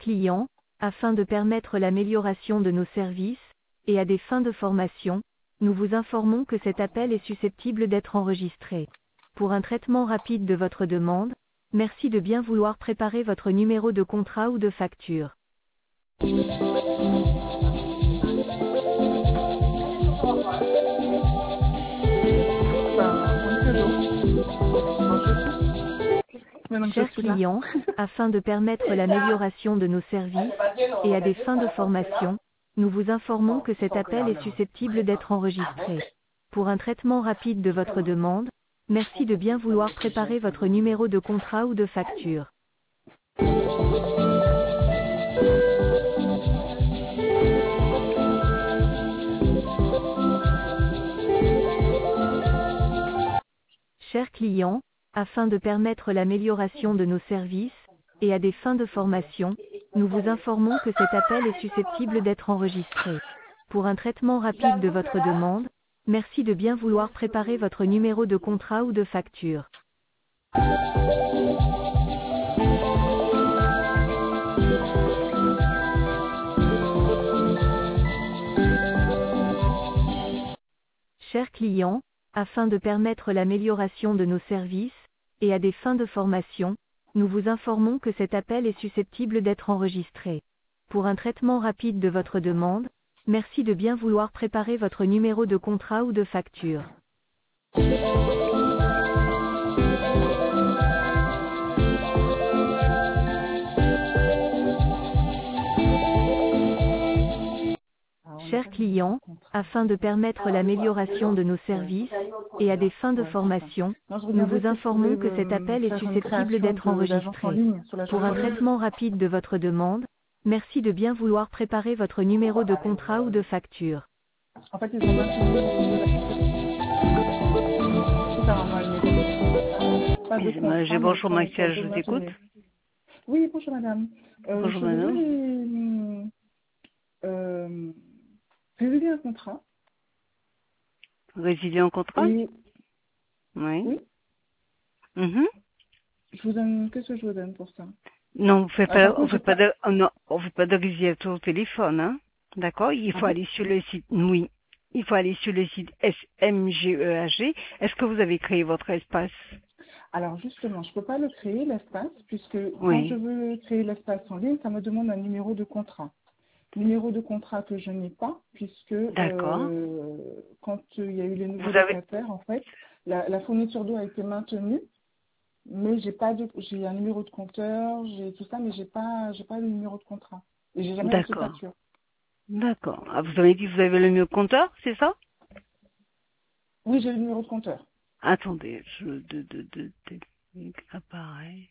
client, afin de permettre l'amélioration de nos services, et à des fins de formation, nous vous informons que cet appel est susceptible d'être enregistré. Pour un traitement rapide de votre demande, merci de bien vouloir préparer votre numéro de contrat ou de facture. Chers clients, afin de permettre l'amélioration de nos services, et à des fins de formation, nous vous informons que cet appel est susceptible d'être enregistré. Pour un traitement rapide de votre demande, merci de bien vouloir préparer votre numéro de contrat ou de facture. Chers clients, afin de permettre l'amélioration de nos services, et à des fins de formation, nous vous informons que cet appel est susceptible d'être enregistré. Pour un traitement rapide de votre demande, merci de bien vouloir préparer votre numéro de contrat ou de facture. Chers clients, afin de permettre l'amélioration de nos services, et à des fins de formation, nous vous informons que cet appel est susceptible d'être enregistré. Pour un traitement rapide de votre demande, merci de bien vouloir préparer votre numéro de contrat ou de facture. Chers clients, afin de permettre l'amélioration de nos services, et à des fins de formation, nous vous informons que cet appel est susceptible d'être enregistré. Pour un traitement rapide de votre demande, merci de bien vouloir préparer votre numéro de contrat ou de facture. En fait, ils ont Bonjour Maxia, je vous écoute. Oui, bonjour madame. Bonjour madame. Résilier un contrat. Résilier un contrat? Et... Oui. Oui. Je vous donne, qu'est-ce que je vous donne pour ça? Non, on fait pas de résiliation au téléphone, hein. D'accord? Il faut aller sur le site, oui. Il faut aller sur le site SMGEAG. Est-ce que vous avez créé votre espace? Alors justement, je peux pas le créer, l'espace, puisque quand je veux créer l'espace en ligne, ça me demande un numéro de contrat. Numéro de contrat que je n'ai pas, puisque quand il y a eu les nouveaux locataires, en fait, la fourniture d'eau a été maintenue, mais j'ai un numéro de compteur, j'ai tout ça, mais j'ai pas le numéro de contrat. Et j'ai jamais reçu de facture. D'accord. Ah, vous avez dit que vous avez le numéro de compteur, c'est ça? Oui, j'ai le numéro de compteur. Attendez, appareil.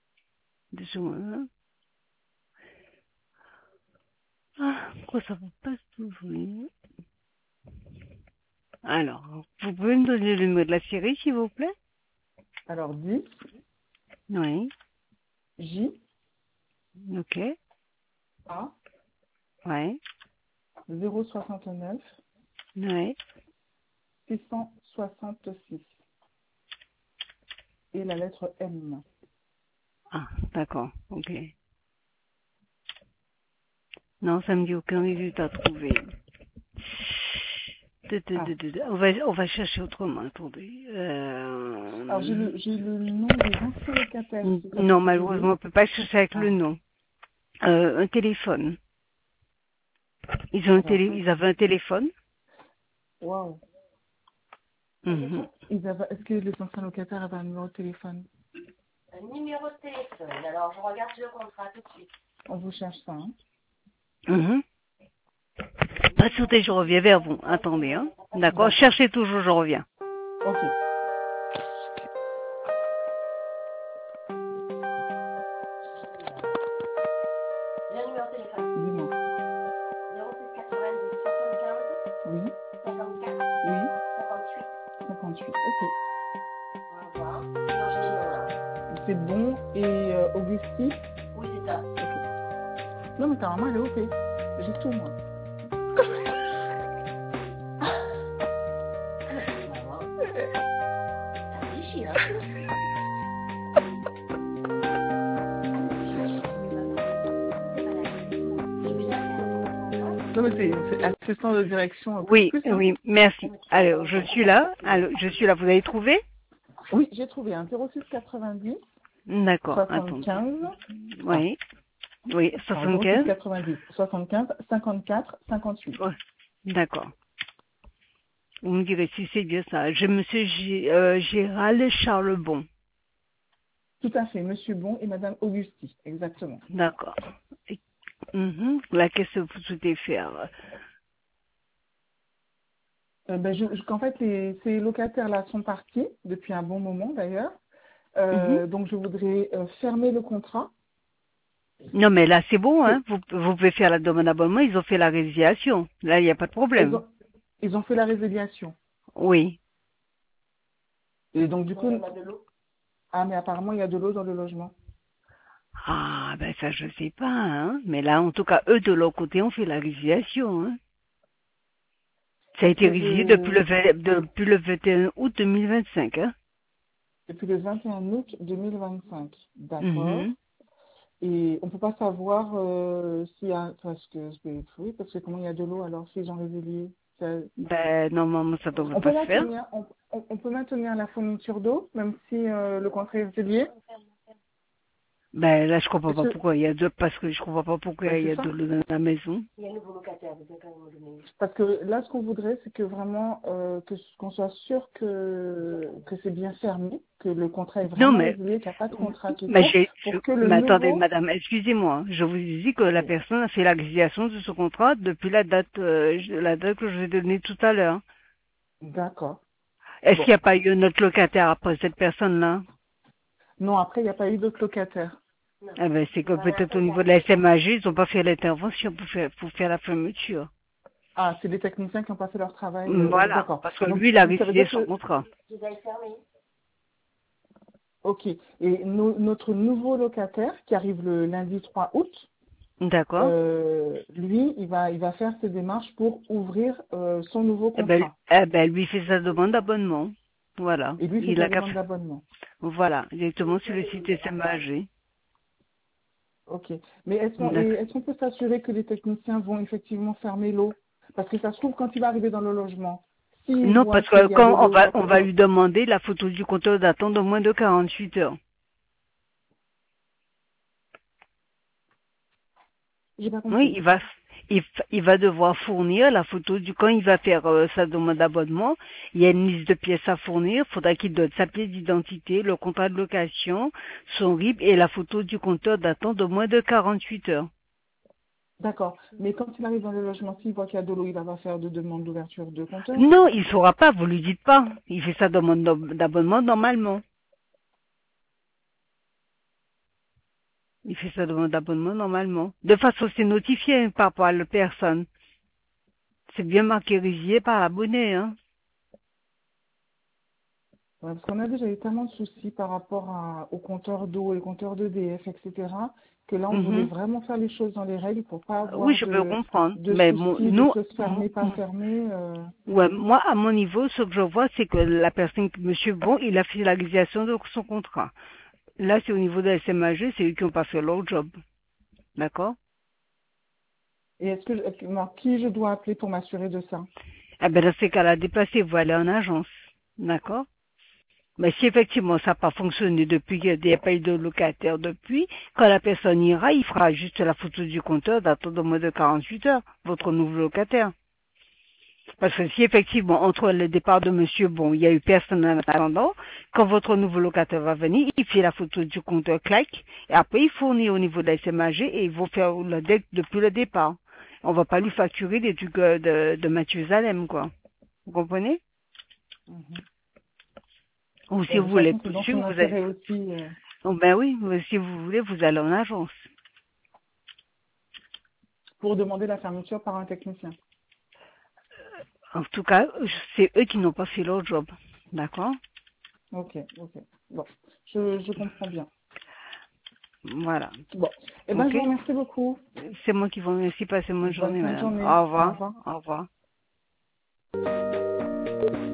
Ah, pourquoi ça ne pas s'ouvrir? Alors, vous pouvez me donner le numéro de la série, s'il vous plaît? Alors, 10. Oui. J. Ok. A. Ouais. 069. Ouais. 666. Et la lettre M. Ah, d'accord. Ok. Non, ça me dit aucun résultat trouvé. On va chercher autrement, attendez. Alors, j'ai le nom des anciens locataires. Non, malheureusement, on ne peut pas chercher avec le nom. Un téléphone. Ils avaient un téléphone. Waouh. Est-ce que les anciens locataires avaient un numéro de téléphone? Un numéro de téléphone. Alors, je regarde le contrat tout de suite. On vous cherche ça, hein? Patientez, je reviens vers vous. Attendez, hein. D'accord. Cherchez toujours, je reviens. Ok. Le numéro de téléphone. Dis-moi. 06 90 75 Oui. 54 Oui. 58. 58, ok. Au revoir. Changez les noms là. C'est bon. Et Augustin? Oui, c'est ça. Non, mais t'as vraiment, elle est ok. J'ai tout, moi. Ça déchire, hein. Non, mais c'est assistant de direction. Oui, oui, merci. Alors, je suis là. Vous avez trouvé? Oui, j'ai trouvé un 06 90 D'accord, 75. Oui, oui, 75. 90 75 54 58. Ouais. D'accord. Vous me direz si c'est bien ça. Je monsieur Gérald Charlebon. Tout à fait, Monsieur Bon et Madame Augusti, exactement. D'accord. Là, qu'est-ce que vous souhaitez faire? Qu'en fait, ces locataires-là sont partis depuis un bon moment d'ailleurs. Donc, je voudrais fermer le contrat. Non, mais là, c'est bon, hein. Vous pouvez faire la demande d'abonnement. Ils ont fait la résiliation. Là, il n'y a pas de problème. Ils ont fait la résiliation. Oui. Et donc, du coup, mais apparemment, il y a de l'eau dans le logement. Ah, ben ça, je sais pas, hein. Mais là, en tout cas, eux, de leur côté, ont fait la résiliation, hein. Ça a été résilié depuis le 21 août 2025, hein. Depuis le 21 août 2025, d'accord. Et on ne peut pas savoir s'il y a... Parce que comment il y a de l'eau alors s'ils ont résilié Ben, normalement, ça devrait pas se faire. On peut maintenir la fourniture d'eau, même si le contrat est résilié. Ben, là, je comprends pas pourquoi il y a parce que je comprends pas pourquoi il y a de l'eau dans la maison. Il y a un nouveau locataire, vous avez quand même donné. Parce que là, ce qu'on voudrait, c'est que vraiment, qu'on soit sûr que c'est bien fermé, que le contrat est vraiment résilié, qu'il n'y a pas de contrat qui mais attendez, madame, excusez-moi. Je vous dis que la personne a fait la résiliation de ce contrat depuis la date que je vous ai donnée tout à l'heure. D'accord. Est-ce qu'il n'y a pas eu un autre locataire après cette personne-là? Non, après, il n'y a pas eu d'autres locataires. Eh ben, c'est que peut-être au niveau de la SMAG, ils n'ont pas fait l'intervention pour faire la fermeture. Ah, c'est les techniciens qui n'ont pas fait leur travail. Voilà, parce que lui, il a résilié son contrat. Ok. Et notre nouveau locataire, qui arrive le lundi 3 août, d'accord. Lui, il va faire ses démarches pour ouvrir son nouveau contrat. Lui fait sa demande d'abonnement. Voilà. Et lui fait sa demande d'abonnement. Voilà, directement sur le site SMAG. Ok. Mais est-ce qu'on peut s'assurer que les techniciens vont effectivement fermer l'eau? Parce que ça se trouve, quand il va arriver dans le logement, non, parce que quand on va lui demander la photo du compteur datant de moins de 48 heures. J'ai pas compris. Oui, il va devoir fournir la photo quand il va faire sa demande d'abonnement. Il y a une liste de pièces à fournir. Il faudra qu'il donne sa pièce d'identité, le contrat de location, son RIB et la photo du compteur datant de moins de 48 heures. D'accord. Mais quand il arrive dans le logement, s'il voit qu'il y a de l'eau, il va pas faire de demande d'ouverture de compteur? Non, il ne saura pas, vous lui dites pas. Il fait sa demande d'abonnement normalement. Il fait sa demande d'abonnement normalement. De façon, c'est notifié par rapport à la personne. C'est bien marqué résilié par l'abonné, hein. Ouais, parce qu'on a déjà eu tellement de soucis par rapport au compteur d'eau et au compteur d'EDF, etc., que là, on voulait vraiment faire les choses dans les règles pour pas avoir oui, je peux comprendre. Mais nous, de se fermer, pas fermer. Ouais, moi, à mon niveau, ce que je vois, c'est que la personne, monsieur Bon, il a fait la résiliation de son contrat. Là, c'est au niveau de la SMAG, c'est eux qui n'ont pas fait leur job. D'accord? Et qui je dois appeler pour m'assurer de ça? Eh ben, dans ces cas-là, déplacez-vous, allez en agence. D'accord? Mais si effectivement ça n'a pas fonctionné depuis qu'il n'y a pas eu de locataire depuis, quand la personne ira, il fera juste la photo du compteur datant de moins de 48 heures, votre nouveau locataire. Parce que si effectivement, entre le départ de monsieur Bon, il y a eu personne en attendant, quand votre nouveau locataire va venir, il fait la photo du compteur claque, et après il fournit au niveau de la SMAG et ils vont faire le deck depuis le départ. On va pas lui facturer des trucs de Mathusalem, quoi. Vous comprenez? Ou si vous voulez, si vous allez... aussi, Oh, ben oui, si vous voulez, vous allez en agence. Pour demander la fermeture par un technicien. En tout cas, c'est eux qui n'ont pas fait leur job. D'accord? Ok. Bon, je comprends bien. Voilà. Bon. Eh bien, je vous remercie beaucoup. C'est moi qui vous remercie. Passez une bonne journée, madame. Journée. Au revoir. Au revoir.